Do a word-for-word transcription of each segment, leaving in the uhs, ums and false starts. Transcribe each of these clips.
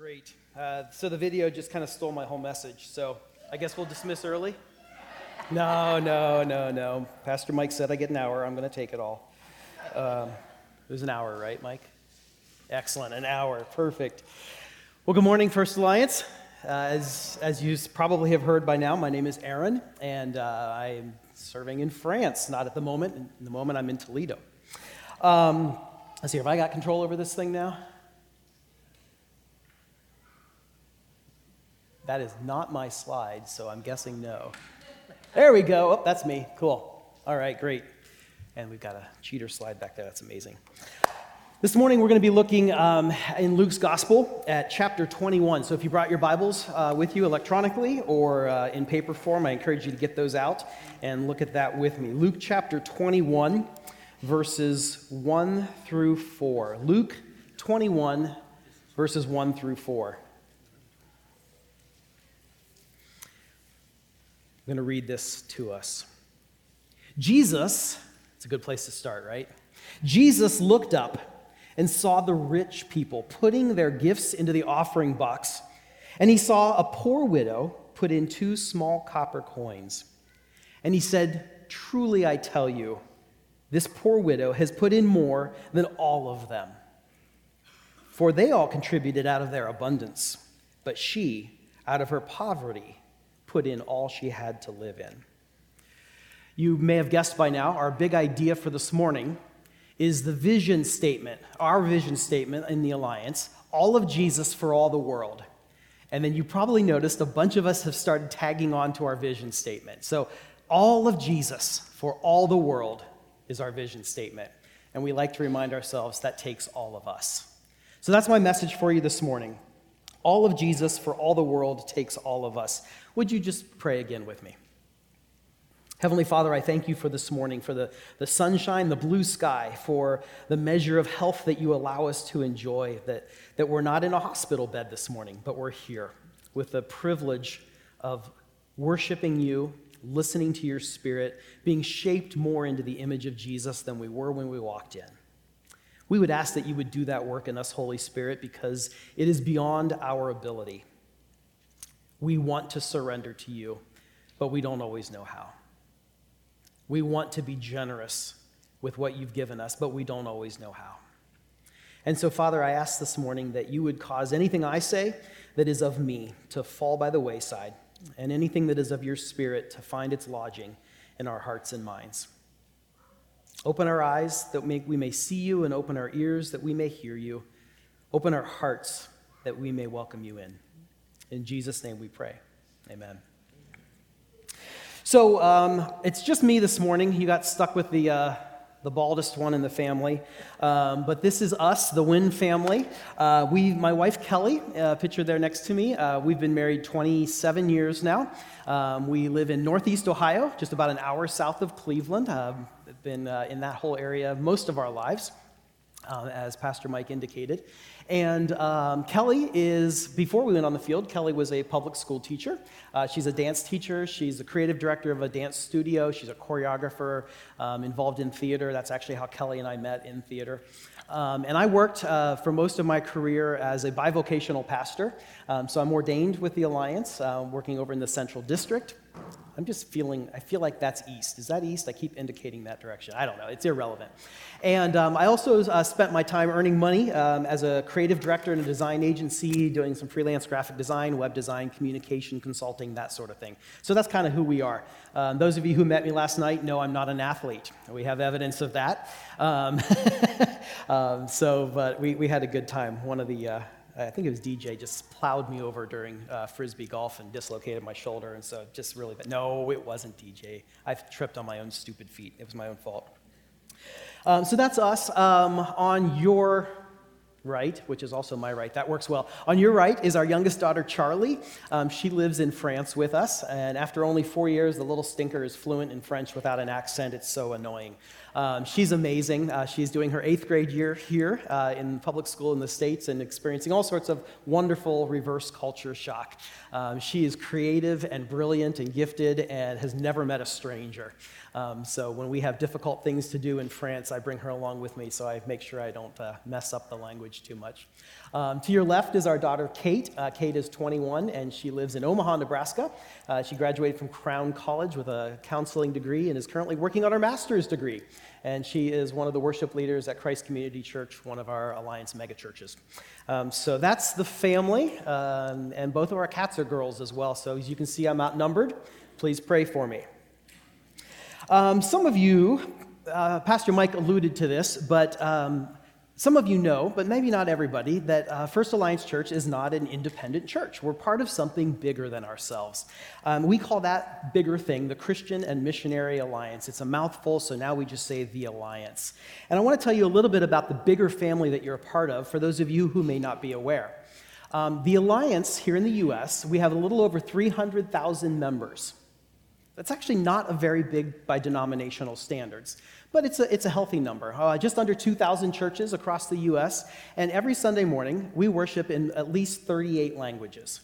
Great. Uh, so the video just kind of stole my whole message. So I guess we'll dismiss early? No, no, no, no. Pastor Mike said I get an hour. I'm going to take it all. Um, it was an hour, right, Mike? Excellent. An hour. Perfect. Well, good morning, First Alliance. Uh, as, as you probably have heard by now, my name is Aaron, and uh, I'm serving in France. Not at the moment. In the moment, I'm in Toledo. Um, let's see, have I got control over this thing now? That is not my slide, so I'm guessing no. There we go. Oh, that's me. Cool. All right, great. And we've got a cheater slide back there. That's amazing. This morning, we're going to be looking um, in Luke's Gospel at chapter twenty-one. So if you brought your Bibles uh, with you electronically or uh, in paper form, I encourage you to get those out and look at that with me. Luke chapter twenty-one, verses one through four. Luke twenty-one, verses one through four. I'm going to read this to us. Jesus, it's a good place to start, right? Jesus looked up and saw the rich people putting their gifts into the offering box, and he saw a poor widow put in two small copper coins. And he said, "Truly I tell you, this poor widow has put in more than all of them. For they all contributed out of their abundance, but she, out of her poverty, put in all she had to live in." You may have guessed by now, our big idea for this morning is the vision statement, our vision statement in the Alliance, all of Jesus for all the world. And then you probably noticed a bunch of us have started tagging on to our vision statement. So all of Jesus for all the world is our vision statement. And we like to remind ourselves that takes all of us. So that's my message for you this morning. All of Jesus for all the world takes all of us. Would you just pray again with me? Heavenly Father, I thank you for this morning, for the, the sunshine, the blue sky, for the measure of health that you allow us to enjoy, that, that we're not in a hospital bed this morning, but we're here with the privilege of worshiping you, listening to your Spirit, being shaped more into the image of Jesus than we were when we walked in. We would ask that you would do that work in us, Holy Spirit, because it is beyond our ability. We want to surrender to you, but we don't always know how. We want to be generous with what you've given us, but we don't always know how. And so, Father, I ask this morning that you would cause anything I say that is of me to fall by the wayside, and anything that is of your Spirit to find its lodging in our hearts and minds. Open our eyes that we may see you, and open our ears that we may hear you. Open our hearts that we may welcome you in. In Jesus' name we pray. Amen. So um, it's just me this morning. You got stuck with the uh, the baldest one in the family. Um, but this is us, the Wynn family. Uh, we, my wife Kelly, uh, pictured there next to me. Uh, we've been married twenty-seven years now. Um, we live in Northeast Ohio, just about an hour south of Cleveland. Uh, been uh, in that whole area most of our lives, uh, as Pastor Mike indicated. And um, Kelly is, before we went on the field, Kelly was a public school teacher. Uh, she's a dance teacher. She's the creative director of a dance studio. She's a choreographer um, involved in theater. That's actually how Kelly and I met, in theater. Um, and I worked uh, for most of my career as a bivocational pastor. Um, so I'm ordained with the Alliance, uh, working over in the Central District. I'm just feeling, I feel like that's east. Is that east? I keep indicating that direction. I don't know. It's irrelevant. And um, I also uh, spent my time earning money um, as a creative director in a design agency, doing some freelance graphic design, web design, communication, consulting, that sort of thing. So that's kind of who we are. Um, those of you who met me last night know I'm not an athlete. We have evidence of that. Um, um, so, but we, we had a good time. One of the... Uh, I think it was D J, just plowed me over during uh, Frisbee golf and dislocated my shoulder, and so just really bad. No, it wasn't D J. I tripped on my own stupid feet. It was my own fault. Um, so that's us. Um, on your right, which is also my right, that works well. On your right is our youngest daughter, Charlie. Um, she lives in France with us, and after only four years, the little stinker is fluent in French without an accent. It's so annoying. Um, she's amazing. Uh, she's doing her eighth grade year here uh, in public school in the States and experiencing all sorts of wonderful reverse culture shock. Um, she is creative and brilliant and gifted and has never met a stranger. Um, so when we have difficult things to do in France, I bring her along with me so I make sure I don't uh, mess up the language age too much. Um, to your left is our daughter, Kate. Uh, Kate is twenty-one, and she lives in Omaha, Nebraska. Uh, she graduated from Crown College with a counseling degree and is currently working on her master's degree. And she is one of the worship leaders at Christ Community Church, one of our Alliance megachurches. Um, so that's the family, um, and both of our cats are girls as well. So as you can see, I'm outnumbered. Please pray for me. Um, some of you, uh, Pastor Mike alluded to this, but um, some of you know, but maybe not everybody, that uh, First Alliance Church is not an independent church. We're part of something bigger than ourselves. Um, we call that bigger thing the Christian and Missionary Alliance. It's a mouthful, so now we just say the Alliance. And I want to tell you a little bit about the bigger family that you're a part of, for those of you who may not be aware. Um, the Alliance here in the U S, we have a little over three hundred thousand members. That's actually not a very big by denominational standards, but it's a, it's a healthy number. Uh, just under two thousand churches across the U S, and every Sunday morning, we worship in at least thirty-eight languages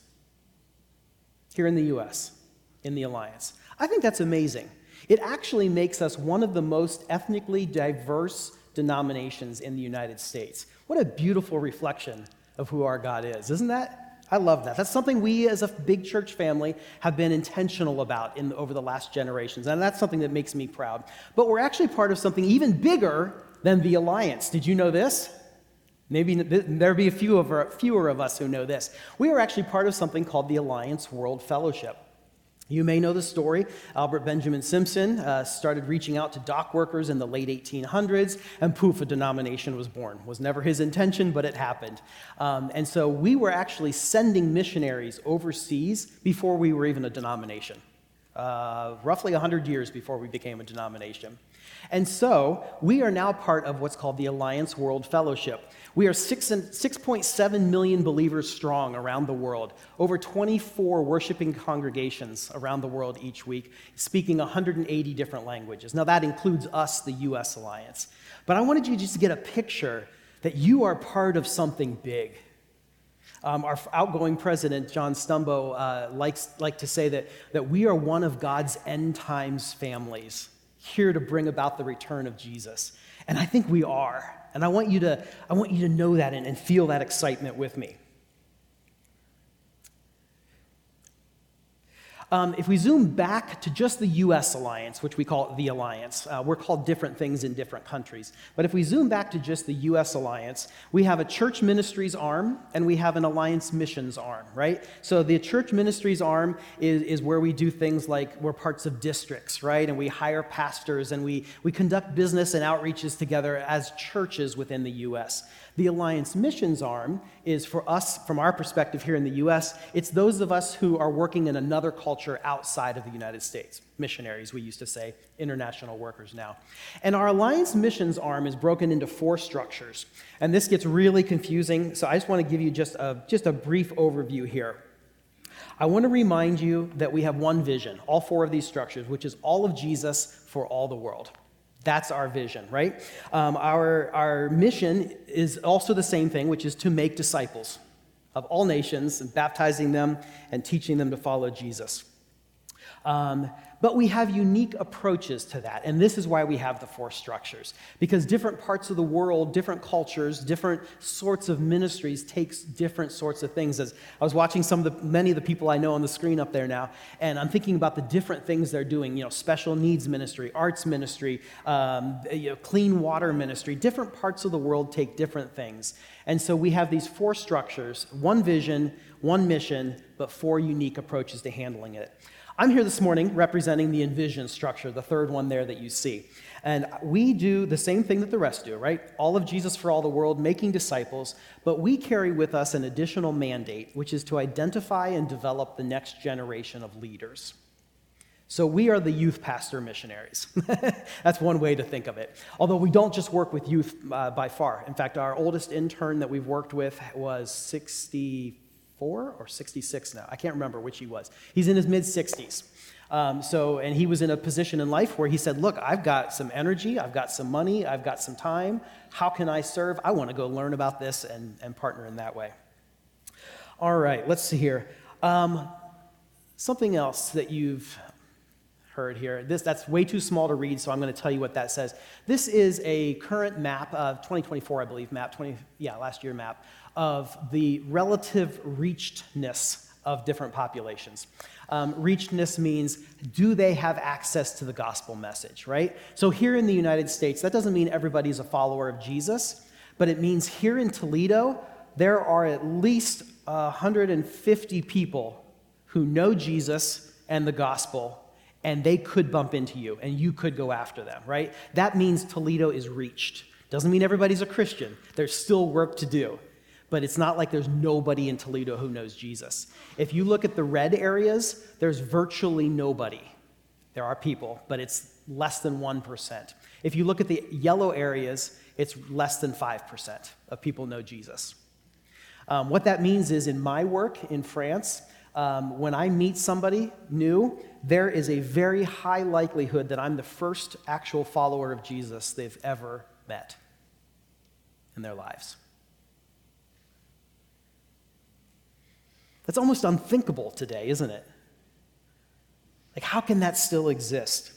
here in the U S, in the Alliance. I think that's amazing. It actually makes us one of the most ethnically diverse denominations in the United States. What a beautiful reflection of who our God is, isn't that? I love that. That's something we as a big church family have been intentional about in over the last generations, and that's something that makes me proud. But we're actually part of something even bigger than the Alliance. Did you know this? Maybe there'll be a few of our, fewer of us who know this. We are actually part of something called the Alliance World Fellowship. You may know the story. Albert Benjamin Simpson uh, started reaching out to dock workers in the late eighteen hundreds, and poof, a denomination was born. It was never his intention, but it happened. Um, and so we were actually sending missionaries overseas before we were even a denomination, uh, roughly one hundred years before we became a denomination. And so we are now part of what's called the Alliance World Fellowship. We are six point seven million believers strong around the world, over twenty-four worshiping congregations around the world each week, speaking one hundred eighty different languages. Now that includes us, the U S Alliance. But I wanted you just to get a picture that you are part of something big. Um, our outgoing president, John Stumbo, uh, likes like to say that, that we are one of God's end times families, here to bring about the return of Jesus. And I think we are. And I want you to, I want you to know that and, and feel that excitement with me. Um, if we zoom back to just the U S Alliance, which we call the Alliance, uh, we're called different things in different countries. But if we zoom back to just the U S Alliance, we have a church ministries arm and we have an Alliance missions arm, right? So the church ministries arm is, is where we do things like we're parts of districts, right? And we hire pastors and we, we conduct business and outreaches together as churches within the U S. The Alliance missions arm is for us, from our perspective here in the U S, it's those of us who are working in another culture outside of the United States. Missionaries, we used to say, international workers now. And our Alliance missions arm is broken into four structures. And this gets really confusing, so I just want to give you just a, just a brief overview here. I want to remind you that we have one vision, all four of these structures, which is all of Jesus for all the world. That's our vision, right? Um, our, our mission is also the same thing, which is to make disciples of all nations and baptizing them and teaching them to follow Jesus. Um, but we have unique approaches to that, and this is why we have the four structures, because different parts of the world, different cultures, different sorts of ministries takes different sorts of things. As I was watching some of the many of the people I know on the screen up there now, and I'm thinking about the different things they're doing. You know, special needs ministry, arts ministry, um, you know, clean water ministry. Different parts of the world take different things, and so we have these four structures: one vision, one mission, but four unique approaches to handling it. I'm here this morning representing the Envision structure, the third one there that you see. And we do the same thing that the rest do, right? All of Jesus for all the world, making disciples, but we carry with us an additional mandate, which is to identify and develop the next generation of leaders. So we are the youth pastor missionaries. That's one way to think of it. Although we don't just work with youth uh, by far. In fact, our oldest intern that we've worked with was sixty-four or sixty-six now. I can't remember which he was. He's in his mid-sixties. Um, so, and he was in a position in life where he said, look, I've got some energy, I've got some money, I've got some time. How can I serve? I want to go learn about this and, and partner in that way. All right, let's see here. Um, something else that you've heard here. This That's way too small to read, so I'm going to tell you what that says. This is a current map of twenty twenty-four, I believe, map, twenty, yeah, last year map, of the relative reachedness of different populations. Um, reachedness means, do they have access to the gospel message, right? So here in the United States, that doesn't mean everybody's a follower of Jesus, but it means here in Toledo, there are at least one hundred fifty people who know Jesus and the gospel, and they could bump into you, and you could go after them, right? That means Toledo is reached. Doesn't mean everybody's a Christian. There's still work to do. But it's not like there's nobody in Toledo who knows Jesus. If you look at the red areas, there's virtually nobody. There are people, but it's less than one percent. If you look at the yellow areas, it's less than five percent of people know Jesus. Um, what that means is in my work in France, um, when I meet somebody new, there is a very high likelihood that I'm the first actual follower of Jesus they've ever met in their lives. That's almost unthinkable today, isn't it? Like, how can that still exist?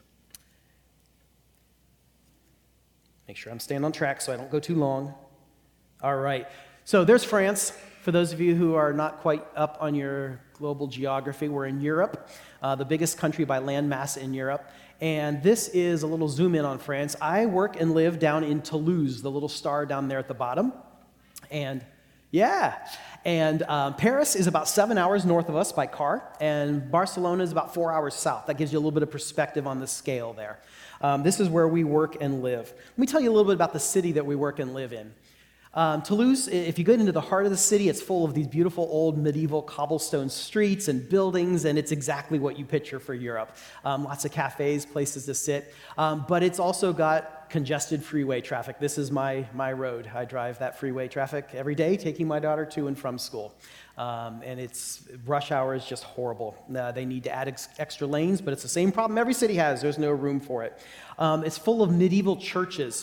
Make sure I'm staying on track so I don't go too long. All right. So there's France. For those of you who are not quite up on your global geography, we're in Europe, uh, the biggest country by land mass in Europe. And this is a little zoom in on France. I work and live down in Toulouse, the little star down there at the bottom. And yeah, and um, Paris is about seven hours north of us by car, and Barcelona is about four hours south. That gives you a little bit of perspective on the scale there. Um, this is where we work and live. Let me tell you a little bit about the city that we work and live in. Um, Toulouse, if you get into the heart of the city, it's full of these beautiful old medieval cobblestone streets and buildings, and it's exactly what you picture for Europe. Um, lots of cafes, places to sit, um, but it's also got congested freeway traffic. This is my, my road. I drive that freeway traffic every day, taking my daughter to and from school. Um, and it's rush hour is just horrible. Uh, they need to add ex- extra lanes, but it's the same problem every city has. There's no room for it. Um, it's full of medieval churches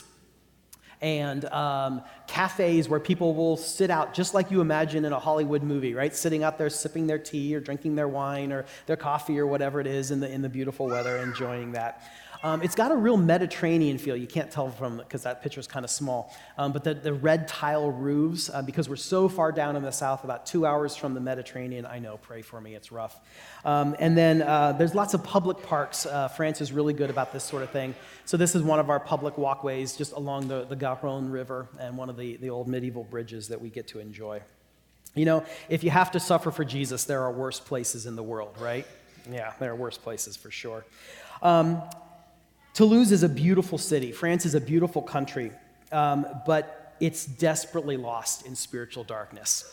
and um, cafes where people will sit out just like you imagine in a Hollywood movie, right? Sitting out there sipping their tea or drinking their wine or their coffee or whatever it is in the in the beautiful weather, enjoying that. Um, it's got a real Mediterranean feel. You can't tell from, because that picture is kind of small, um, but the, the red tile roofs, uh, because we're so far down in the south, about two hours from the Mediterranean. I know, pray for me, it's rough. Um, and then uh, there's lots of public parks. Uh, France is really good about this sort of thing. So this is one of our public walkways just along the, the Garonne River and one of the, the old medieval bridges that we get to enjoy. You know, if you have to suffer for Jesus, there are worse places in the world, right? Yeah, there are worse places for sure. Um, Toulouse is a beautiful city. France is a beautiful country, um, but it's desperately lost in spiritual darkness.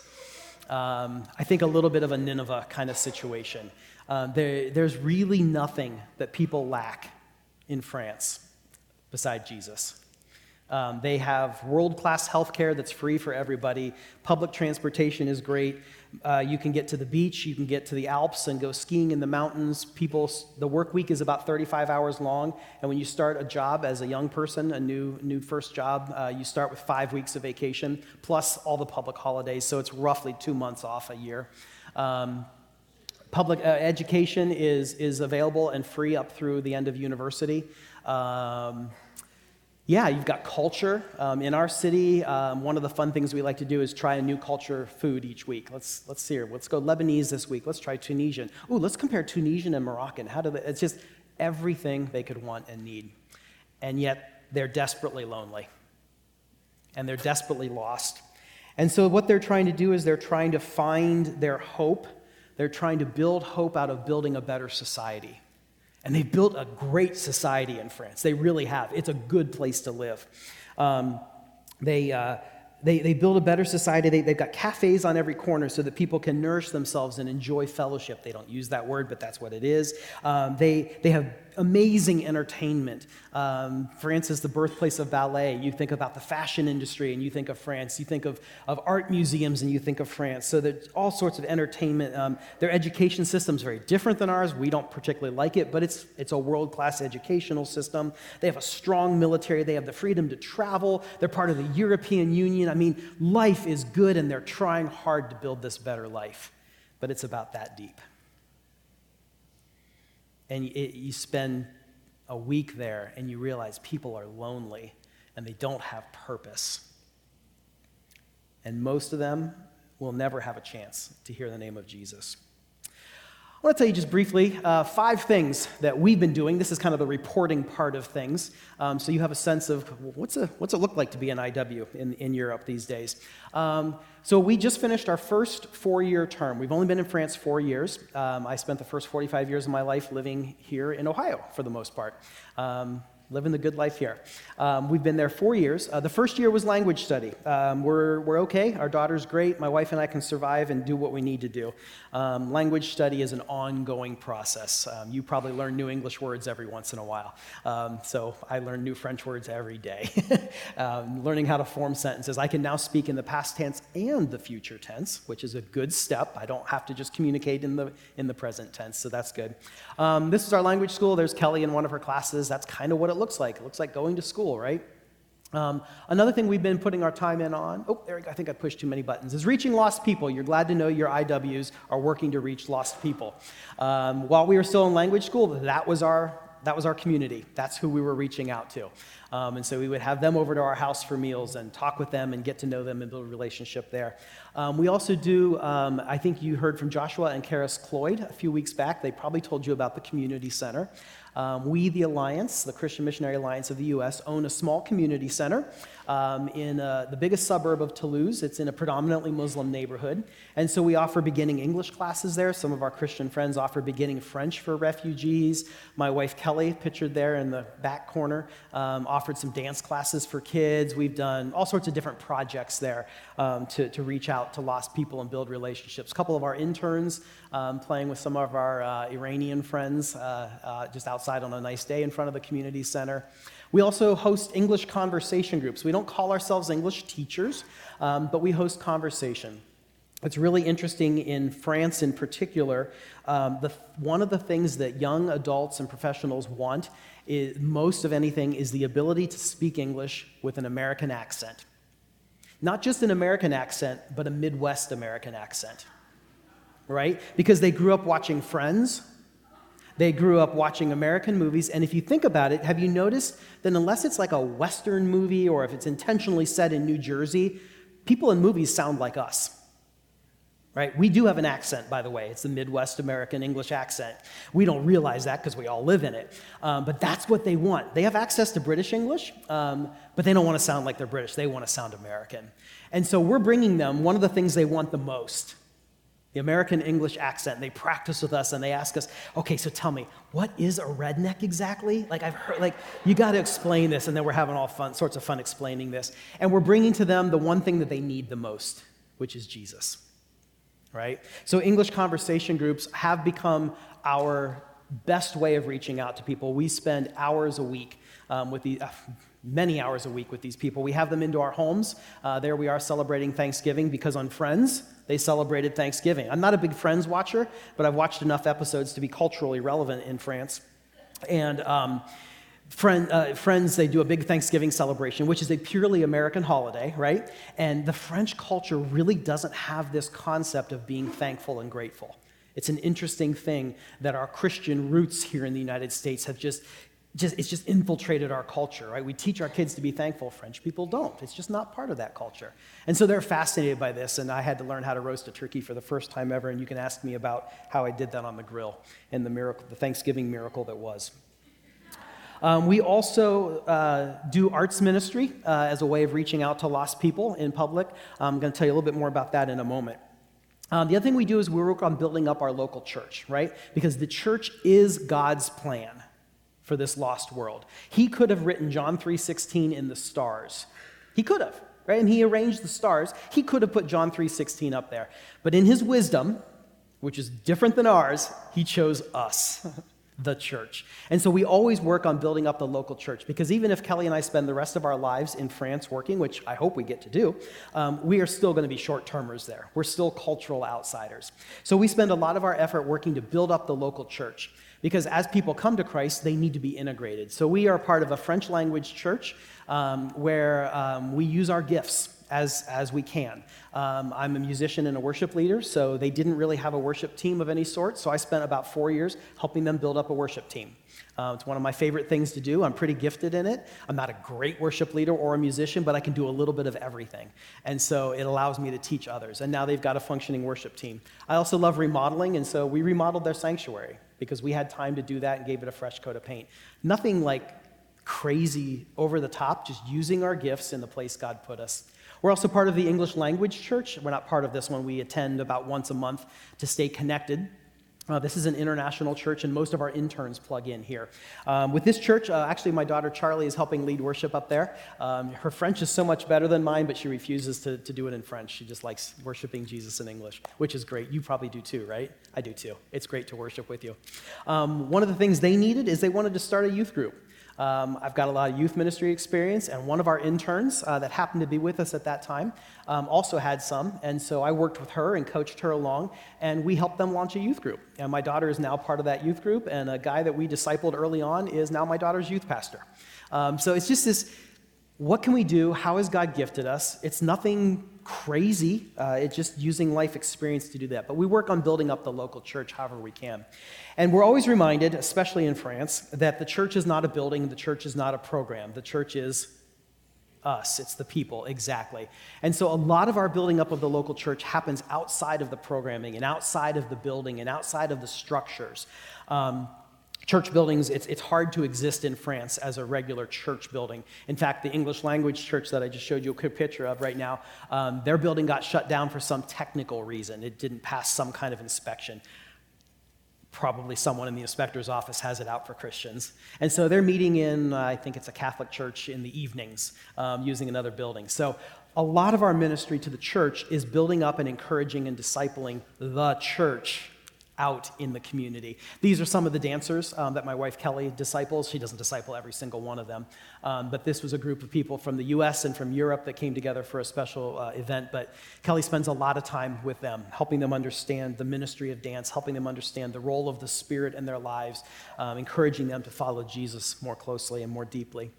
Um, I think a little bit of a Nineveh kind of situation. Uh, there, there's really nothing that people lack in France beside Jesus. Um, they have world-class healthcare that's free for everybody. Public transportation is great. Uh, you can get to the beach, you can get to the Alps and go skiing in the mountains. People, the work week is about thirty-five hours long, and when you start a job as a young person, a new new first job, uh, you start with five weeks of vacation, plus all the public holidays, so it's roughly two months off a year. Um, public uh, education is, is available and free up through the end of university. Um, Yeah, you've got culture. Um, in our city, um, one of the fun things we like to do is try a new culture food each week. Let's let's see here. Let's go Lebanese this week. Let's try Tunisian. Ooh, let's compare Tunisian and Moroccan. How do they, it's just everything they could want and need. And yet they're desperately lonely. And they're desperately lost. And so what they're trying to do is they're trying to find their hope. They're trying to build hope out of building a better society. And they've built a great society in France. They really have. It's a good place to live. Um, they, uh, they, they build a better society. They, they've got cafes on every corner so that people can nourish themselves and enjoy fellowship. They don't use that word, but that's what it is. Um, they, they have amazing entertainment. Um, France is the birthplace of ballet. You think about the fashion industry and you think of France. You think of, of art museums and you think of France. So there's all sorts of entertainment. Um, their education system is very different than ours. We don't particularly like it, but it's, it's a world-class educational system. They have a strong military. They have the freedom to travel. They're part of the European Union. I mean, life is good and they're trying hard to build this better life, but it's about that deep. and it, you spend a week there and you realize people are lonely and they don't have purpose. And most of them will never have a chance to hear the name of Jesus. I want to tell you just briefly uh, five things that we've been doing. This is kind of the reporting part of things, um, so you have a sense of what's, a, what's it look like to be an I W in, in Europe these days. Um, so we just finished our first four-year term. We've only been in France four years. Um, I spent the first forty-five years of my life living here in Ohio for the most part. Um, Living the good life here. Um, we've been there four years. Uh, the first year was language study. Um, we're, we're okay. Our daughter's great. My wife and I can survive and do what we need to do. Um, language study is an ongoing process. Um, you probably learn new English words every once in a while. Um, so I learn new French words every day. um, learning how to form sentences. I can now speak in the past tense and the future tense, which is a good step. I don't have to just communicate in the, in the present tense, so that's good. Um, this is our language school. There's Kelly in one of her classes. That's kind of what it looks like. It looks like going to school, right? Um, another thing we've been putting our time in on, oh, there we go, I think I pushed too many buttons, is reaching lost people. You're glad to know your I Ws are working to reach lost people. Um, while we were still in language school, that was our that was our community. That's who we were reaching out to. Um, and so we would have them over to our house for meals and talk with them and get to know them and build a relationship there. Um, we also do, um, I think you heard from Joshua and Karis Cloyd a few weeks back. They probably told you about the community center. Um, we, the Alliance, the Christian Missionary Alliance of the U S, own a small community center um, in uh, the biggest suburb of Toulouse. It's in a predominantly Muslim neighborhood. And so we offer beginning English classes there. Some of our Christian friends offer beginning French for refugees. My wife, Kelly, pictured there in the back corner, um, offered some dance classes for kids. We've done all sorts of different projects there um, to, to reach out to lost people and build relationships. A couple of our interns um, playing with some of our uh, Iranian friends uh, uh, just outside on a nice day in front of the community center. We also host English conversation groups. We don't call ourselves English teachers, um, but we host conversation. It's really interesting in France in particular. Um, the, one of the things that young adults and professionals want is, most of anything is the ability to speak English with an American accent. Not just an American accent, but a Midwest American accent, right? Because they grew up watching Friends. They grew up watching American movies, and if you think about it, have you noticed that unless it's like a Western movie or if it's intentionally set in New Jersey, people in movies sound like us, right? We do have an accent, by the way. It's the Midwest American English accent. We don't realize that because we all live in it, um, but that's what they want. They have access to British English, um, but they don't want to sound like they're British. They want to sound American. And so we're bringing them one of the things they want the most, the American English accent. They practice with us and they ask us, okay, so tell me, what is a redneck exactly? Like I've heard, like you got to explain this, and then we're having all fun, sorts of fun explaining this. And we're bringing to them the one thing that they need the most, which is Jesus, right? So English conversation groups have become our best way of reaching out to people. We spend hours a week um, with the, uh, many hours a week with these people. We have them into our homes. Uh, there we are celebrating Thanksgiving because on Friends, they celebrated Thanksgiving. I'm not a big Friends watcher, but I've watched enough episodes to be culturally relevant in France. And um, friend, uh, Friends, they do a big Thanksgiving celebration, which is a purely American holiday, right? And the French culture really doesn't have this concept of being thankful and grateful. It's an interesting thing that our Christian roots here in the United States have just Just, it's just infiltrated our culture, right? We teach our kids to be thankful. French people don't. It's just not part of that culture. And so they're fascinated by this, and I had to learn how to roast a turkey for the first time ever, and you can ask me about how I did that on the grill and the miracle, the Thanksgiving miracle that was. Um, we also uh, do arts ministry uh, as a way of reaching out to lost people in public. I'm going to tell you a little bit more about that in a moment. Um, the other thing we do is we work on building up our local church, right? Because the church is God's plan for this lost world. He could have written John three sixteen in the stars. He could have, right? And he arranged the stars. He could have put John three sixteen up there. But in his wisdom, which is different than ours, he chose us, the church. And so we always work on building up the local church, because even if Kelly and I spend the rest of our lives in France working, which I hope we get to do, um, we are still going to be short-termers there. We're still cultural outsiders. So we spend a lot of our effort working to build up the local church, because as people come to Christ, they need to be integrated. So we are part of a French language church um, where um, we use our gifts as, as we can. Um, I'm a musician and a worship leader, so they didn't really have a worship team of any sort, so I spent about four years helping them build up a worship team. Uh, it's one of my favorite things to do. I'm pretty gifted in it. I'm not a great worship leader or a musician, but I can do a little bit of everything. And so it allows me to teach others. And now they've got a functioning worship team. I also love remodeling, and so we remodeled their sanctuary because we had time to do that and gave it a fresh coat of paint. Nothing like crazy over the top, just using our gifts in the place God put us. We're also part of the English language church. We're not part of this one. We attend about once a month to stay connected. Uh, this is an international church, and most of our interns plug in here. Um, with this church, uh, actually, my daughter Charlie is helping lead worship up there. Um, her French is so much better than mine, but she refuses to, to do it in French. She just likes worshiping Jesus in English, which is great. You probably do too, right? I do too. It's great to worship with you. Um, one of the things they needed is they wanted to start a youth group. Um, I've got a lot of youth ministry experience, and one of our interns uh, that happened to be with us at that time um, also had some, and so I worked with her and coached her along, and we helped them launch a youth group. And my daughter is now part of that youth group, and a guy that we discipled early on is now my daughter's youth pastor. Um, so it's just this, what can we do? How has God gifted us? It's nothing crazy. Uh, it's just using life experience to do that. But we work on building up the local church however we can. And we're always reminded, especially in France, that the church is not a building, the church is not a program. The church is us. It's the people, exactly. And so a lot of our building up of the local church happens outside of the programming and outside of the building and outside of the structures. Um, Church buildings, it's, it's hard to exist in France as a regular church building. In fact, the English language church that I just showed you a quick picture of right now, um, their building got shut down for some technical reason. It didn't pass some kind of inspection. Probably someone in the inspector's office has it out for Christians. And so they're meeting in, uh, I think it's a Catholic church in the evenings, um, using another building. So a lot of our ministry to the church is building up and encouraging and discipling the church out in the community. These are some of the dancers um, that my wife Kelly disciples. She doesn't disciple every single one of them, um, but this was a group of people from the U S and from Europe that came together for a special uh, event. But Kelly spends a lot of time with them, helping them understand the ministry of dance, helping them understand the role of the Spirit in their lives, um, encouraging them to follow Jesus more closely and more deeply.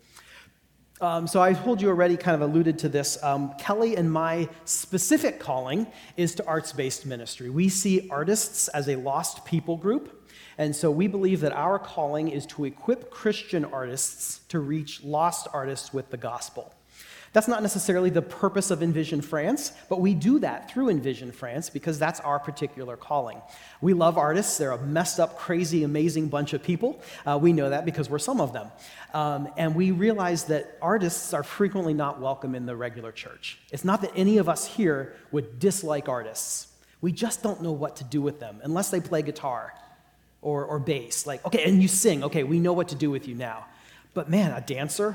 Um, so I told you already, kind of alluded to this. Um, Kelly and my specific calling is to arts-based ministry. We see artists as a lost people group, and so we believe that our calling is to equip Christian artists to reach lost artists with the gospel. That's not necessarily the purpose of Envision France, but we do that through Envision France because that's our particular calling. We love artists. They're a messed up, crazy, amazing bunch of people. Uh, we know that because we're some of them. Um, and we realize that artists are frequently not welcome in the regular church. It's not that any of us here would dislike artists. We just don't know what to do with them unless they play guitar or, or bass. Like, okay, and you sing. Okay, we know what to do with you now. But man, a dancer?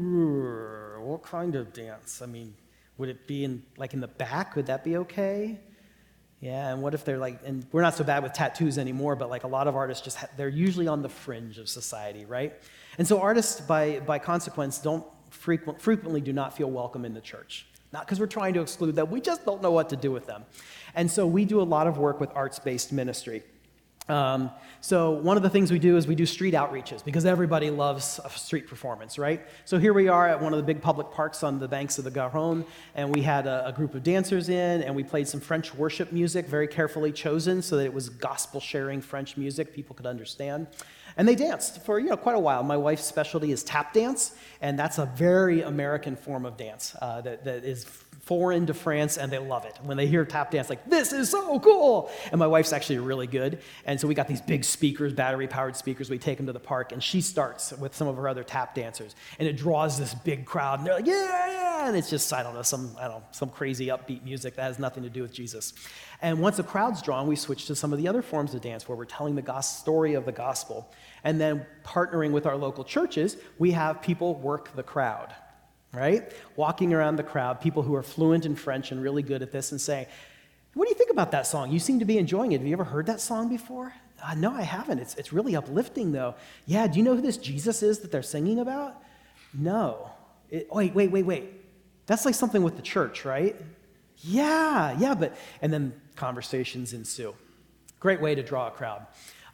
What kind of dance? I mean, would it be in like in the back? Would that be okay? Yeah, and what if they're like, and we're not so bad with tattoos anymore, but like a lot of artists just, ha- they're usually on the fringe of society, right? And so artists, by by consequence, don't frequent, frequently do not feel welcome in the church. Not because we're trying to exclude them, we just don't know what to do with them. And so we do a lot of work with arts-based ministry. Um, so one of the things we do is we do street outreaches because everybody loves a street performance, right? So here we are at one of the big public parks on the banks of the Garonne, and we had a, a group of dancers in, and we played some French worship music, very carefully chosen so that it was gospel-sharing French music people could understand. And they danced for, you know, quite a while. My wife's specialty is tap dance, and that's a very American form of dance uh, that, that is foreign to France, and they love it. When they hear tap dance, like, this is so cool! And my wife's actually really good, and so we got these big speakers, battery-powered speakers. We take them to the park, and she starts with some of her other tap dancers, and it draws this big crowd, and they're like, yeah, yeah! And it's just, I don't know, some, I don't know, some crazy upbeat music that has nothing to do with Jesus. And once a crowd's drawn, we switch to some of the other forms of dance where we're telling the gos- story of the gospel. And then partnering with our local churches, we have people work the crowd, right? Walking around the crowd, people who are fluent in French and really good at this and saying, what do you think about that song? You seem to be enjoying it. Have you ever heard that song before? Uh, no, I haven't. It's, it's really uplifting, though. Yeah, do you know who this Jesus is that they're singing about? No. It, wait, wait, wait, wait. That's like something with the church, right? Yeah, yeah, but, and then conversations ensue. Great way to draw a crowd.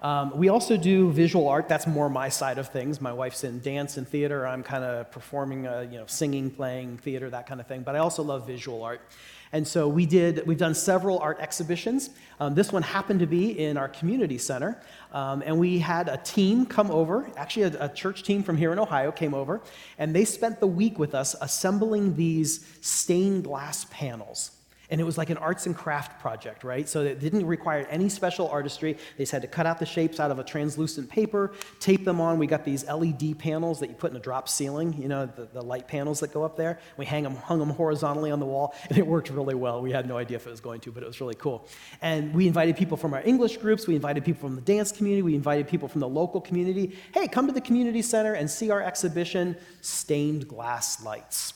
Um, we also do visual art. That's more my side of things. My wife's in dance and theater. I'm kind of performing, uh, you know, singing, playing, theater, that kind of thing. But I also love visual art. And so we did, we've done several art exhibitions. Um, this one happened to be in our community center. Um, and we had a team come over, actually a, a church team from here in Ohio came over, and they spent the week with us assembling these stained glass panels. And it was like an arts and craft project, right? So it didn't require any special artistry. They just had to cut out the shapes out of a translucent paper, tape them on. We got these L E D panels that you put in a drop ceiling, you know, the, the light panels that go up there. We hang them, hung them horizontally on the wall, and it worked really well. We had no idea if it was going to, but it was really cool. And we invited people from our English groups. We invited people from the dance community. We invited people from the local community. Hey, come to the community center and see our exhibition, Stained Glass Lights.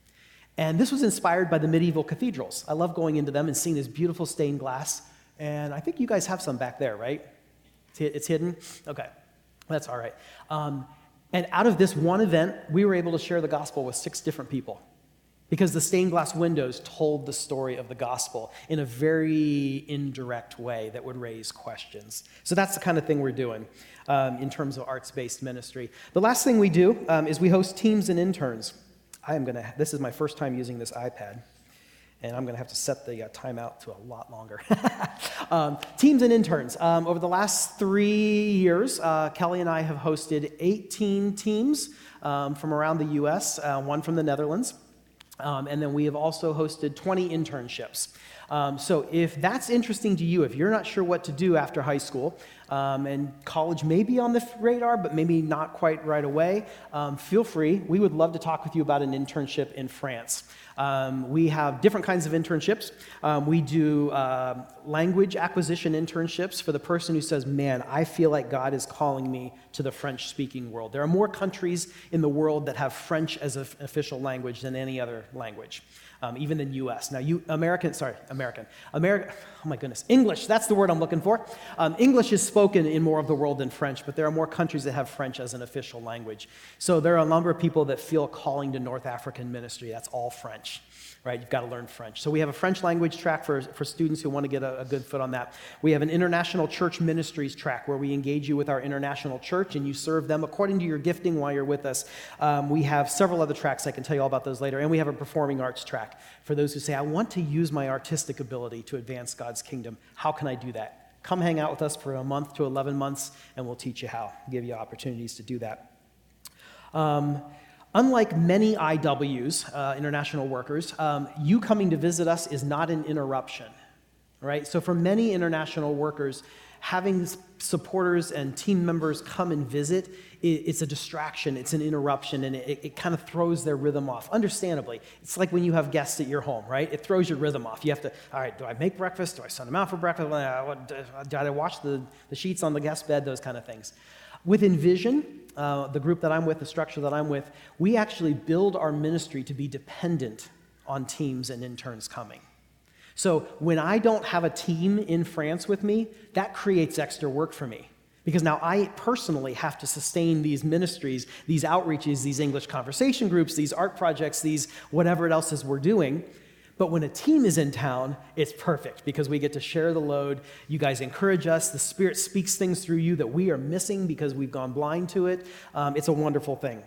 And this was inspired by the medieval cathedrals. I love going into them and seeing this beautiful stained glass. And I think you guys have some back there, right? It's hidden? Okay, that's all right. Um, and out of this one event, we were able to share the gospel with six different people because the stained glass windows told the story of the gospel in a very indirect way that would raise questions. So that's the kind of thing we're doing um, in terms of arts-based ministry. The last thing we do um, is we host teams and interns. I am going to, this is my first time using this iPad, and I'm going to have to set the uh, timeout to a lot longer. um, teams and interns. Um, over the last three years, uh, Kelly and I have hosted eighteen teams um, from around the U S, uh, one from the Netherlands, um, and then we have also hosted twenty internships. Um, so if that's interesting to you, if you're not sure what to do after high school, um, and college may be on the radar, but maybe not quite right away, um, feel free. We would love to talk with you about an internship in France. Um, we have different kinds of internships. Um, we do uh, language acquisition internships for the person who says, man, I feel like God is calling me to the French-speaking world. There are more countries in the world that have French as an official language than any other language. Um, even in U S. Now, you American, sorry, American, American, oh my goodness, English, that's the word I'm looking for. Um, English is spoken in more of the world than French, but there are more countries that have French as an official language. So there are a number of people that feel a calling to North African ministry. That's all French, right? You've got to learn French. So we have a French language track for, for students who want to get a, a good foot on that. We have an international church ministries track where we engage you with our international church and you serve them according to your gifting while you're with us. Um, we have several other tracks. I can tell you all about those later. And we have a performing arts track for those who say, I want to use my artistic ability to advance God's kingdom. How can I do that? Come hang out with us for a month to eleven months, and we'll teach you how, give you opportunities to do that. Um, unlike many I Ws, uh, international workers, um, you coming to visit us is not an interruption, right? So for many international workers, having supporters and team members come and visit, it's a distraction, it's an interruption, and it, it kind of throws their rhythm off, understandably. It's like when you have guests at your home, right? It throws your rhythm off. You have to, all right, do I make breakfast? Do I send them out for breakfast? Do I wash the, the sheets on the guest bed? Those kind of things. With Envision, uh, the group that I'm with, the structure that I'm with, we actually build our ministry to be dependent on teams and interns coming. So when I don't have a team in France with me, that creates extra work for me. Because now I personally have to sustain these ministries, these outreaches, these English conversation groups, these art projects, these whatever else is we're doing. But when a team is in town, it's perfect because we get to share the load. You guys encourage us. The Spirit speaks things through you that we are missing because we've gone blind to it. Um, it's a wonderful thing.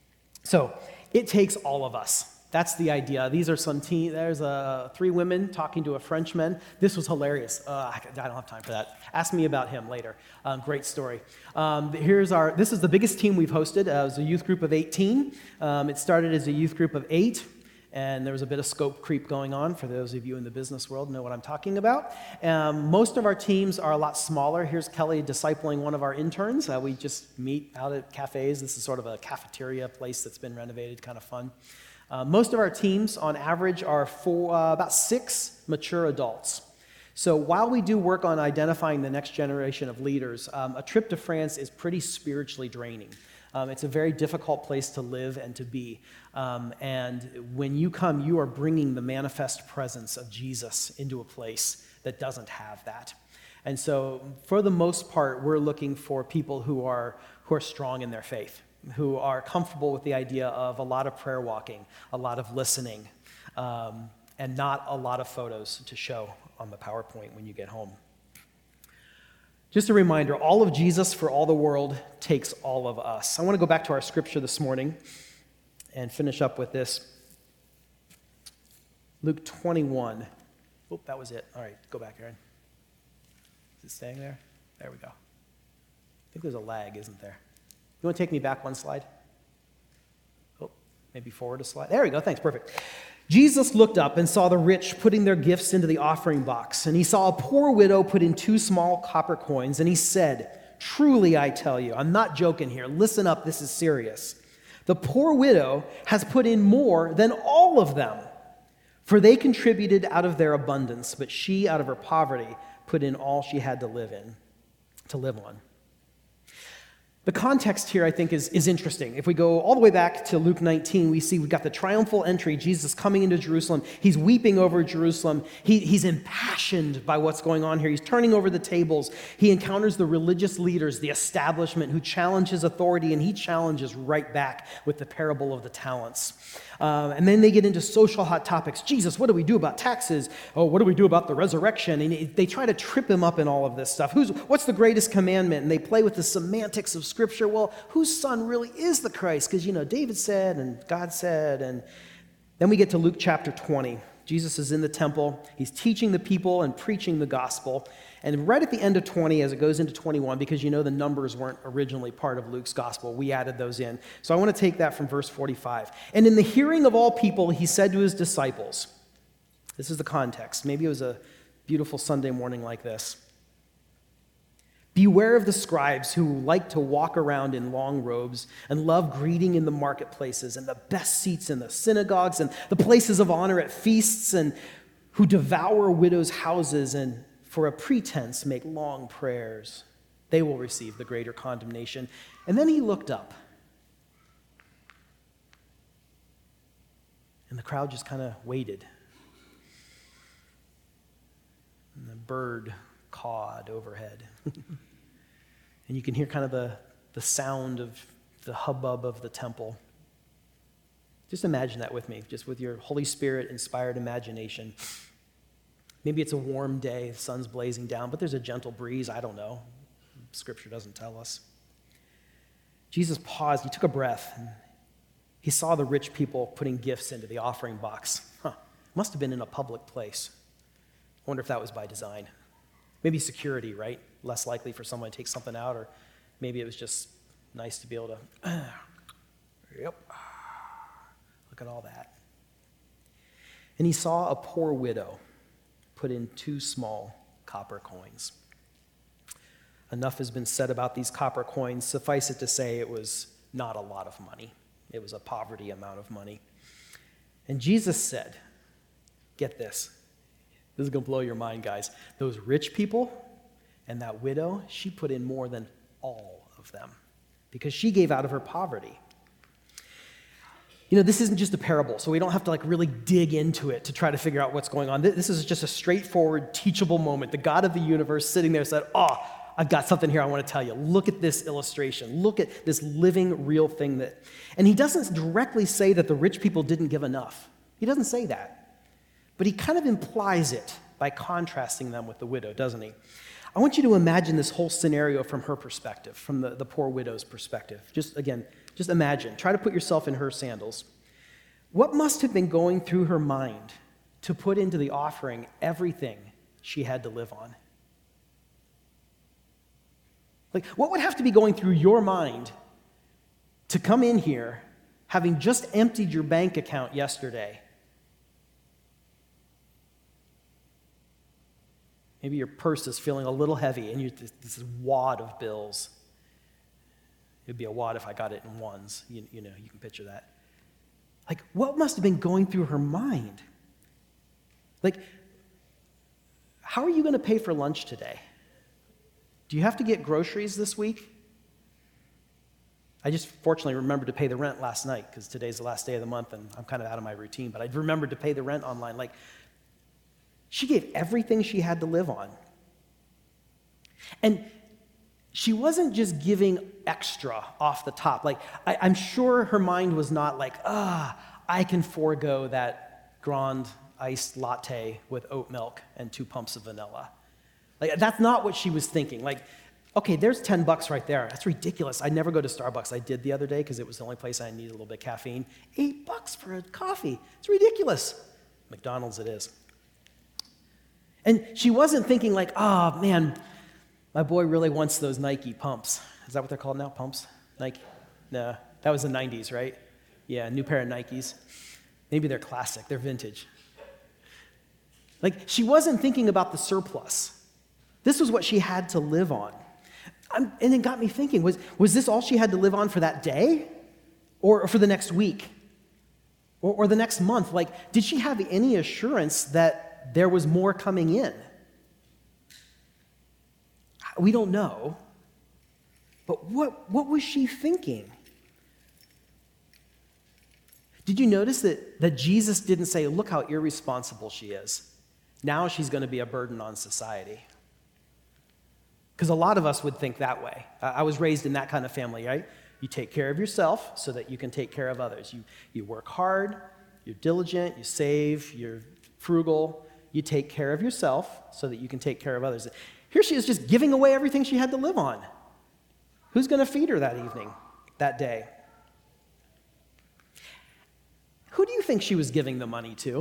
So it takes all of us. That's the idea. These are some teen, there's uh, three women talking to a Frenchman. This was hilarious. Uh, I, I don't have time for that. Ask me about him later. Um, great story. Um, here's our, this is the biggest team we've hosted. Uh, it was a youth group of eighteen. Um, it started as a youth group of eight, and there was a bit of scope creep going on. For those of you in the business world know what I'm talking about. Um, most of our teams are a lot smaller. Here's Kelly discipling one of our interns. Uh, we just meet out at cafes. This is sort of a cafeteria place that's been renovated, kind of fun. Uh, most of our teams, on average, are for uh, about six mature adults. So while we do work on identifying the next generation of leaders, um, a trip to France is pretty spiritually draining. Um, it's a very difficult place to live and to be. Um, and when you come, you are bringing the manifest presence of Jesus into a place that doesn't have that. And so for the most part, we're looking for people who are who are strong in their faith, who are comfortable with the idea of a lot of prayer walking, a lot of listening, um, and not a lot of photos to show on the PowerPoint when you get home. Just a reminder, all of Jesus for all the world takes all of us. I want to go back to our scripture this morning and finish up with this. Luke twenty-one. Oh, that was it. All right, go back, Aaron. Is it staying there? There we go. I think there's a lag, isn't there? You want to take me back one slide? Oh, maybe forward a slide. There we go. Thanks. Perfect. Jesus looked up and saw the rich putting their gifts into the offering box, and he saw a poor widow put in two small copper coins, and he said, "Truly, I tell you," I'm not joking here, listen up, this is serious. "The poor widow has put in more than all of them, for they contributed out of their abundance, but she, out of her poverty, put in all she had to live in, to live on." The context here, I think, is, is interesting. If we go all the way back to Luke nineteen, we see we've got the triumphal entry, Jesus coming into Jerusalem. He's weeping over Jerusalem. He, he's impassioned by what's going on here. He's turning over the tables. He encounters the religious leaders, the establishment, who challenge his authority, and he challenges right back with the parable of the talents. Um, and then they get into social hot topics. Jesus, what do we do about taxes? Oh, what do we do about the resurrection? And they try to trip him up in all of this stuff. Who's, what's the greatest commandment? And they play with the semantics of Scripture. Well, whose son really is the Christ? Because, you know, David said and God said. And then we get to Luke chapter twenty. Jesus is in the temple. He's teaching the people and preaching the gospel. And right at the end of twenty, as it goes into twenty-one, because you know the numbers weren't originally part of Luke's gospel, we added those in. So I want to take that from verse forty-five. "And in the hearing of all people, he said to his disciples," this is the context. Maybe it was a beautiful Sunday morning like this. "Beware of the scribes who like to walk around in long robes and love greeting in the marketplaces and the best seats in the synagogues and the places of honor at feasts, and who devour widows' houses and for a pretense make long prayers. They will receive the greater condemnation." And then he looked up. And the crowd just kind of waited. And the bird cawed overhead. And you can hear kind of the, the sound of the hubbub of the temple. Just imagine that with me, just with your Holy Spirit-inspired imagination. Maybe it's a warm day, the sun's blazing down, but there's a gentle breeze. I don't know. Scripture doesn't tell us. Jesus paused. He took a breath. And he saw the rich people putting gifts into the offering box. Huh. Must have been in a public place. I wonder if that was by design. Maybe security, right? Less likely for someone to take something out, or maybe it was just nice to be able to, uh, yep, look at all that. And he saw a poor widow put in two small copper coins. Enough has been said about these copper coins. Suffice it to say, it was not a lot of money. It was a poverty amount of money. And Jesus said, get this, this is going to blow your mind, guys. Those rich people and that widow, she put in more than all of them because she gave out of her poverty. You know, this isn't just a parable, so we don't have to like really dig into it to try to figure out what's going on. This is just a straightforward, teachable moment. The God of the universe sitting there said, oh, I've got something here I want to tell you. Look at this illustration. Look at this living, real thing that, and he doesn't directly say that the rich people didn't give enough. He doesn't say that. But he kind of implies it by contrasting them with the widow, doesn't he? I want you to imagine this whole scenario from her perspective, from the, the poor widow's perspective. Just, again, just imagine. Try to put yourself in her sandals. What must have been going through her mind to put into the offering everything she had to live on? Like, what would have to be going through your mind to come in here having just emptied your bank account yesterday? Maybe your purse is feeling a little heavy and you this is wad of bills. It would be a wad if I got it in ones. You, you know, you can picture that. Like, what must have been going through her mind? Like, how are you going to pay for lunch today? Do you have to get groceries this week? I just fortunately remembered to pay the rent last night because today's the last day of the month and I'm kind of out of my routine, but I remembered to pay the rent online. Like, she gave everything she had to live on. And she wasn't just giving extra off the top. Like, I, I'm sure her mind was not like, ah, I can forego that grand iced latte with oat milk and two pumps of vanilla. Like, that's not what she was thinking. Like, okay, there's ten bucks right there. That's ridiculous. I never go to Starbucks. I did the other day because it was the only place I needed a little bit of caffeine. Eight bucks for a coffee. It's ridiculous. McDonald's it is. And she wasn't thinking like, oh, man, my boy really wants those Nike pumps. Is that what they're called now, pumps? Nike? No, that was the nineties, right? Yeah, new pair of Nikes. Maybe they're classic. They're vintage. Like, she wasn't thinking about the surplus. This was what she had to live on. I'm, and it got me thinking, was, was this all she had to live on for that day? Or, or for the next week? Or, or the next month? Like, did she have any assurance that there was more coming in? We don't know. But what, what was she thinking? Did you notice that, that Jesus didn't say, look how irresponsible she is. Now she's going to be a burden on society. Because a lot of us would think that way. I was raised in that kind of family, right? You take care of yourself so that you can take care of others. You, you work hard, you're diligent, you save, you're frugal. You take care of yourself so that you can take care of others. Here she is just giving away everything she had to live on. Who's going to feed her that evening, that day? Who do you think she was giving the money to?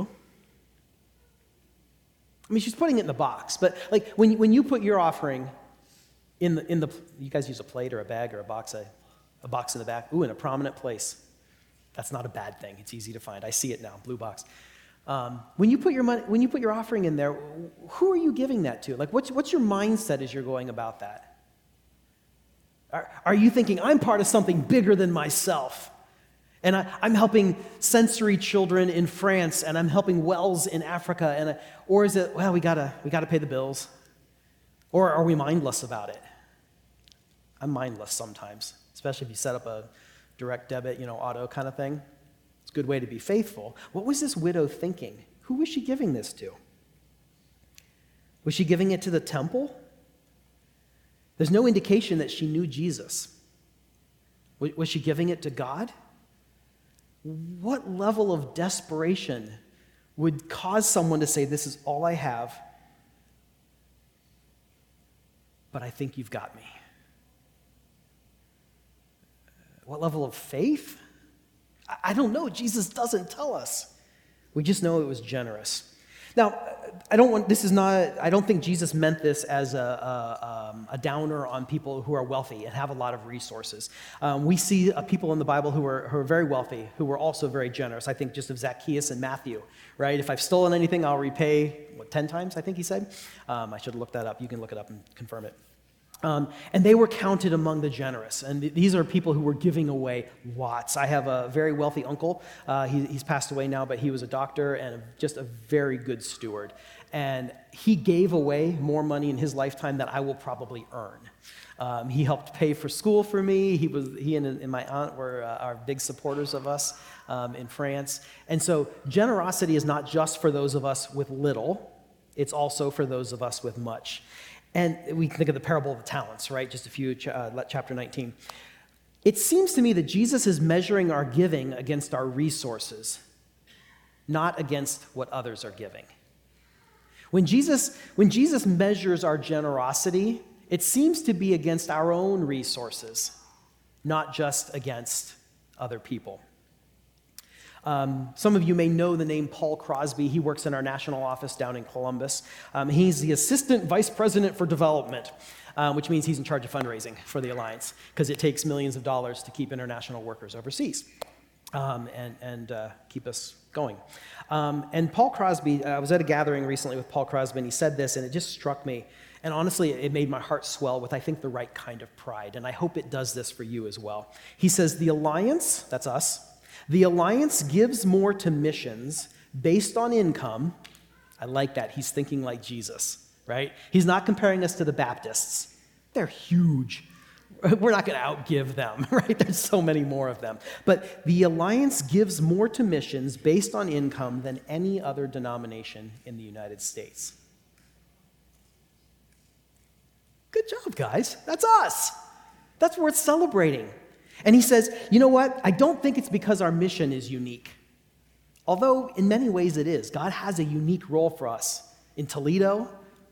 I mean, she's putting it in the box, but like when you, when you put your offering in the, in the, you guys use a plate or a bag or a box, a, a box in the back, ooh, in a prominent place. That's not a bad thing. It's easy to find. I see it now, blue box. Um, when you put your money, when you put your offering in there, who are you giving that to? Like, what's what's your mindset as you're going about that? Are, are you thinking, I'm part of something bigger than myself? And I, I'm helping sensory children in France, and I'm helping Wells in Africa, and I, or is it, well, we gotta we gotta pay the bills, or are we mindless about it? I'm mindless sometimes, especially if you set up a direct debit, you know, auto kind of thing. It's a good way to be faithful. What was this widow thinking? Who was she giving this to? Was she giving it to the temple? There's no indication that she knew Jesus. Was she giving it to God? What level of desperation would cause someone to say, this is all I have, but I think you've got me? What level of faith? I don't know. Jesus doesn't tell us. We just know it was generous. Now, I don't want, this is not, I don't think Jesus meant this as a, a, um, a downer on people who are wealthy and have a lot of resources. Um, we see uh, people in the Bible who are, who are very wealthy, who were also very generous. I think just of Zacchaeus and Matthew, right? If I've stolen anything, I'll repay, what, ten times, I think he said? Um, I should have looked that up. You can look it up and confirm it. Um, and they were counted among the generous. And th- these are people who were giving away lots. I have a very wealthy uncle. Uh, he, he's passed away now, but he was a doctor and a, just a very good steward. And he gave away more money in his lifetime than I will probably earn. Um, he helped pay for school for me. He was he and, and my aunt were uh, are big supporters of us um, in France. And so generosity is not just for those of us with little. It's also for those of us with much. And we think of the parable of the talents, right? Just a few, uh, chapter nineteen. It seems to me that Jesus is measuring our giving against our resources, not against what others are giving. When Jesus, when Jesus measures our generosity, it seems to be against our own resources, not just against other people. Um, some of you may know the name Paul Crosby. He works in our national office down in Columbus. Um, he's the Assistant Vice President for Development, uh, which means he's in charge of fundraising for the Alliance, because it takes millions of dollars to keep international workers overseas um, and, and uh, keep us going. Um, and Paul Crosby, I was at a gathering recently with Paul Crosby, and he said this, and it just struck me. And honestly, it made my heart swell with, I think, the right kind of pride. And I hope it does this for you as well. He says, the Alliance, that's us, the Alliance gives more to missions based on income. I like that. He's thinking like Jesus, right? He's not comparing us to the Baptists. They're huge. We're not going to outgive them, right? There's so many more of them. But the Alliance gives more to missions based on income than any other denomination in the United States. Good job, guys. That's us. That's worth celebrating. And he says, you know what? I don't think it's because our mission is unique. Although in many ways it is. God has a unique role for us in Toledo,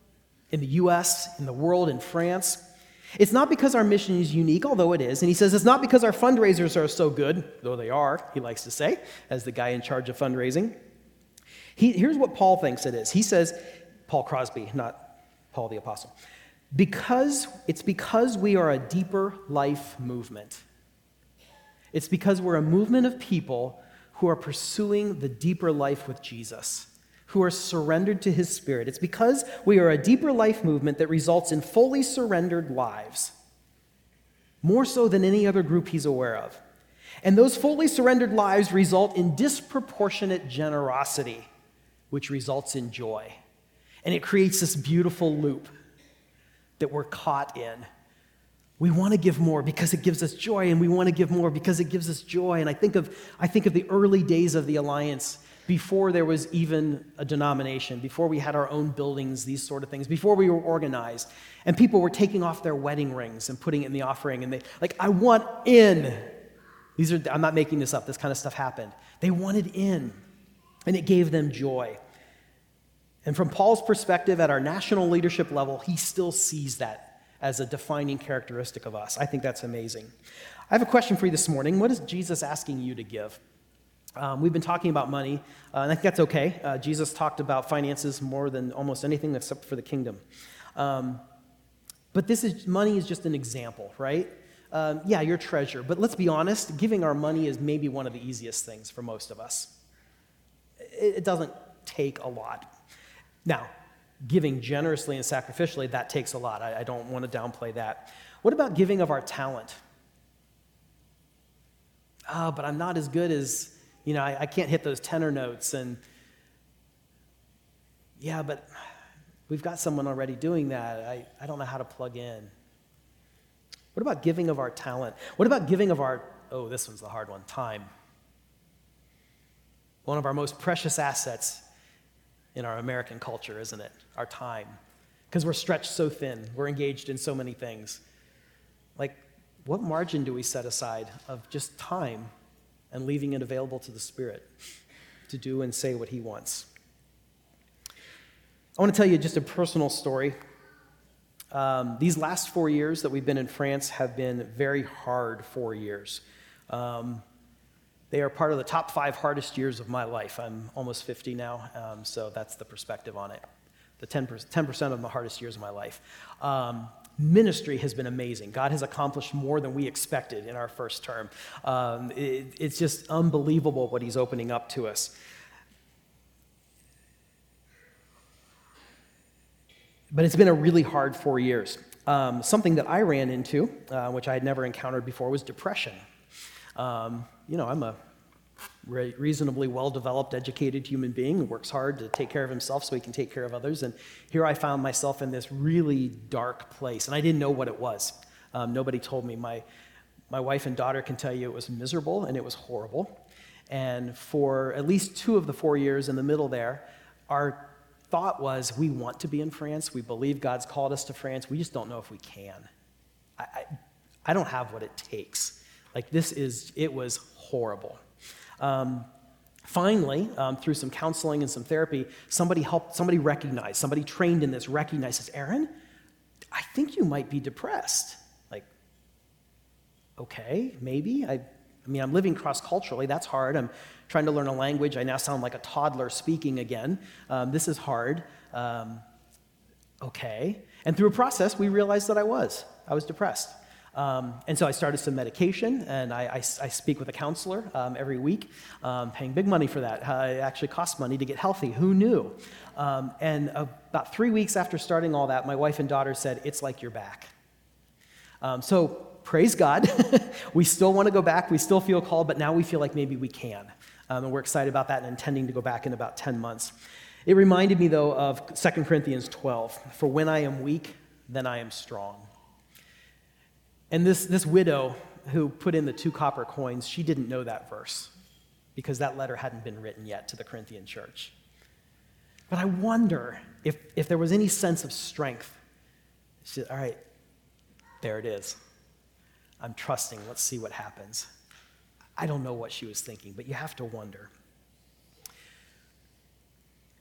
in the U S, in the world, in France. It's not because our mission is unique, although it is. And he says it's not because our fundraisers are so good, though they are, he likes to say, as the guy in charge of fundraising. He, here's what Paul thinks it is. He says, Paul Crosby, not Paul the Apostle, because it's because we are a deeper life movement. It's because we're a movement of people who are pursuing the deeper life with Jesus, who are surrendered to his Spirit. It's because we are a deeper life movement that results in fully surrendered lives, more so than any other group he's aware of. And those fully surrendered lives result in disproportionate generosity, which results in joy. And it creates this beautiful loop that we're caught in. We want to give more because it gives us joy, and we want to give more because it gives us joy. And I think of I think of the early days of the Alliance, before there was even a denomination, before we had our own buildings, these sort of things, before we were organized, and people were taking off their wedding rings and putting it in the offering, and they, like, I want in. These are, I'm not making this up, this kind of stuff happened. They wanted in, and it gave them joy. And from Paul's perspective, at our national leadership level, he still sees that as a defining characteristic of us. I think that's amazing. I have a question for you this morning. What is Jesus asking you to give? Um, we've been talking about money, uh, and I think that's okay. Uh, Jesus talked about finances more than almost anything except for the kingdom. Um, but this is money is just an example, right? Um, yeah, your treasure. But let's be honest, giving our money is maybe one of the easiest things for most of us. It, it doesn't take a lot. Now, giving generously and sacrificially, that takes a lot. I, I don't want to downplay that. What about giving of our talent? Oh, but I'm not as good as... You know, I, I can't hit those tenor notes, and yeah, but we've got someone already doing that. I, I don't know how to plug in. What about giving of our talent? What about giving of our, oh, this one's the hard one, time. One of our most precious assets in our American culture, isn't it? Our time. Because we're stretched so thin. We're engaged in so many things. Like, what margin do we set aside of just time and leaving it available to the Spirit to do and say what he wants? I want to tell you just a personal story. Um, these last four years that we've been in France have been very hard four years. Um, they are part of the top five hardest years of my life. I'm almost fifty now, um, so that's the perspective on it. The ten percent of the hardest years of my life. Um, Ministry has been amazing. God has accomplished more than we expected in our first term. Um, it, it's just unbelievable what he's opening up to us. But it's been a really hard four years. Um, something that I ran into, uh, which I had never encountered before, was depression. Um, you know, I'm a re- reasonably well-developed, educated human being who works hard to take care of himself so he can take care of others. And here I found myself in this really dark place, and I didn't know what it was. Um, nobody told me. My, my wife and daughter can tell you it was miserable and it was horrible. And for at least two of the four years in the middle there, our thought was, we want to be in France. We believe God's called us to France. We just don't know if we can. I, I, I don't have what it takes. Like, this is, it was horrible. Um, finally, um, through some counseling and some therapy, somebody helped, somebody recognized, somebody trained in this recognizes, Aaron, I think you might be depressed. Like, okay, maybe. I, I mean, I'm living cross-culturally. That's hard. I'm trying to learn a language. I now sound like a toddler speaking again. Um, this is hard. Um, okay. And through a process, we realized that I was. I was depressed. Um, and so I started some medication, and I, I, I speak with a counselor um, every week, um, paying big money for that. Uh, it actually costs money to get healthy. Who knew? Um, and about three weeks after starting all that, my wife and daughter said, it's like you're back. Um, so praise God. We still want to go back. We still feel called, but now we feel like maybe we can. Um, and we're excited about that and intending to go back in about ten months. It reminded me, though, of Second Corinthians twelve. For when I am weak, then I am strong. And this, this widow who put in the two copper coins, she didn't know that verse because that letter hadn't been written yet to the Corinthian church. But I wonder if, if there was any sense of strength. She said, all right, there it is. I'm trusting. Let's see what happens. I don't know what she was thinking, but you have to wonder.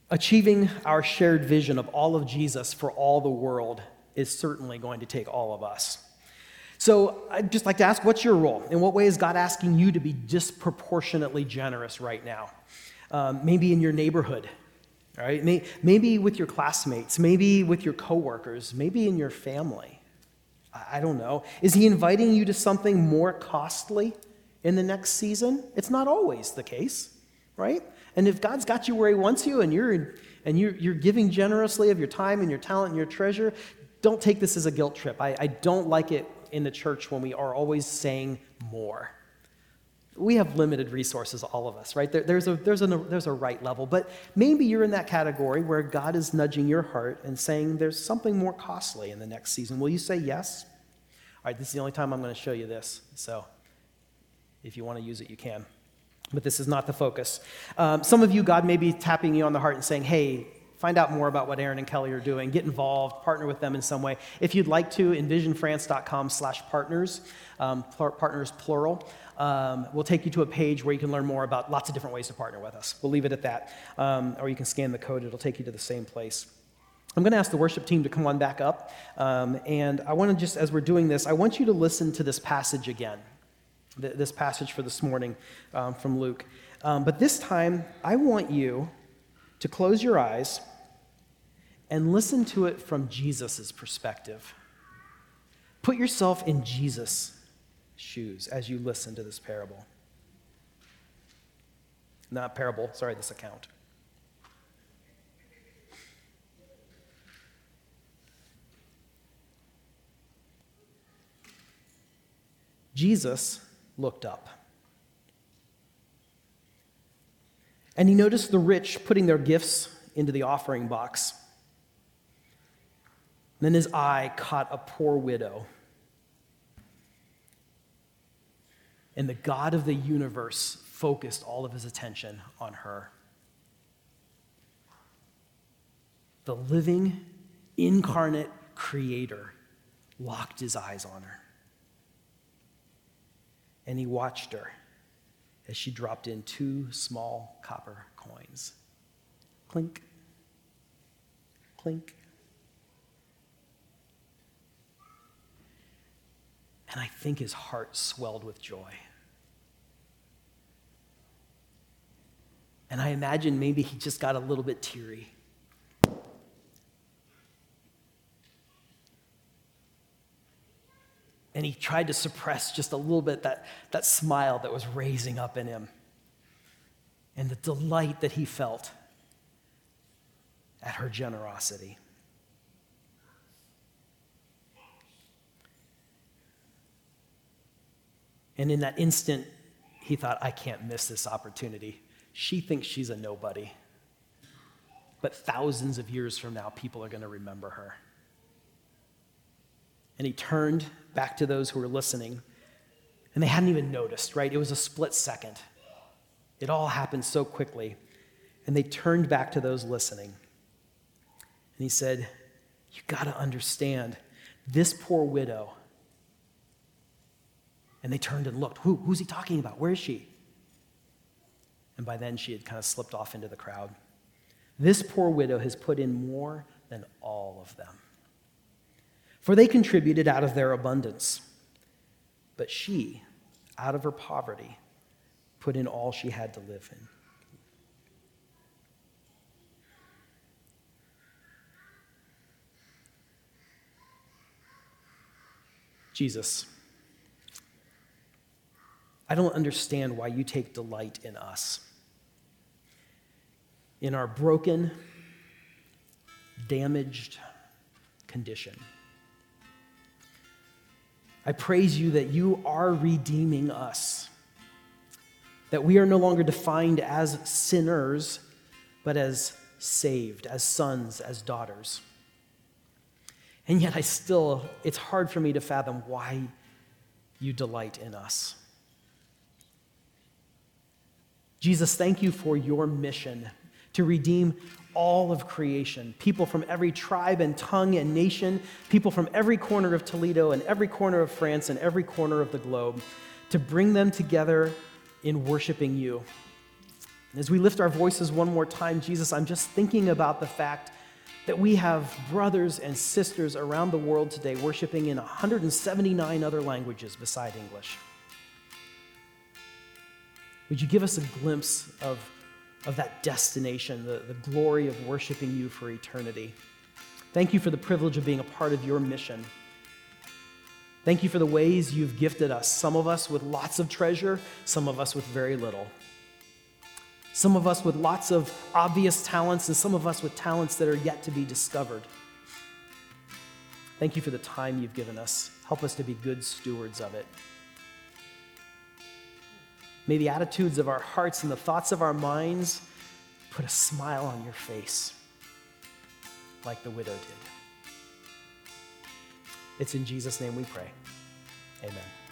Achieving our shared vision of all of Jesus for all the world is certainly going to take all of us. So I'd just like to ask, what's your role? In what way is God asking you to be disproportionately generous right now? Um, maybe in your neighborhood, all right? Maybe with your classmates, maybe with your coworkers, maybe in your family. I don't know. Is he inviting you to something more costly in the next season? It's not always the case, right? And if God's got you where he wants you and you're and you're, you're giving generously of your time and your talent and your treasure, don't take this as a guilt trip. I, I don't like it in the church when we are always saying more. We have limited resources, all of us, right? There, there's, a, there's, a, there's a right level, but maybe you're in that category where God is nudging your heart and saying there's something more costly in the next season. Will you say yes? All right, this is the only time I'm going to show you this, so if you want to use it, you can. But this is not the focus. Um, some of you, God may be tapping you on the heart and saying, hey, find out more about what Aaron and Kelly are doing. Get involved. Partner with them in some way. If you'd like to, envisionfrance.com slash partners, um, partners plural. Um, we'll take you to a page where you can learn more about lots of different ways to partner with us. We'll leave it at that. Um, or you can scan the code. It'll take you to the same place. I'm going to ask the worship team to come on back up. Um, and I want to just, as we're doing this, I want you to listen to this passage again. This passage for this morning um, from Luke. Um, but this time, I want you to close your eyes and listen to it from Jesus' perspective. Put yourself in Jesus' shoes as you listen to this parable. Not parable, sorry, this account. Jesus looked up. And he noticed the rich putting their gifts into the offering box. Then his eye caught a poor widow. And the God of the universe focused all of his attention on her. The living, incarnate creator locked his eyes on her. And he watched her as she dropped in two small copper coins. Clink, clink. And I think his heart swelled with joy. And I imagine maybe he just got a little bit teary. And he tried to suppress just a little bit that, that smile that was raising up in him and the delight that he felt at her generosity. And in that instant, he thought, I can't miss this opportunity. She thinks she's a nobody. But thousands of years from now, people are going to remember her. And he turned back to those who were listening, and they hadn't even noticed, right? It was a split second. It all happened so quickly. And they turned back to those listening. And he said, you got to understand, this poor widow. And they turned and looked. Who, who's he talking about? Where is she? And by then, she had kind of slipped off into the crowd. This poor widow has put in more than all of them. For they contributed out of their abundance. But she, out of her poverty, put in all she had to live in. Jesus, I don't understand why you take delight in us, in our broken, damaged condition. I praise you that you are redeeming us, that we are no longer defined as sinners, but as saved, as sons, as daughters. And yet I still, it's hard for me to fathom why you delight in us. Jesus, thank you for your mission to redeem all of creation, people from every tribe and tongue and nation, people from every corner of Toledo and every corner of France and every corner of the globe, to bring them together in worshiping you. As we lift our voices one more time, Jesus, I'm just thinking about the fact that we have brothers and sisters around the world today worshiping in one hundred seventy-nine other languages beside English. Would you give us a glimpse of, of that destination, the, the glory of worshiping you for eternity? Thank you for the privilege of being a part of your mission. Thank you for the ways you've gifted us, some of us with lots of treasure, some of us with very little. Some of us with lots of obvious talents, and some of us with talents that are yet to be discovered. Thank you for the time you've given us. Help us to be good stewards of it. May the attitudes of our hearts and the thoughts of our minds put a smile on your face, like the widow did. It's in Jesus' name we pray. Amen.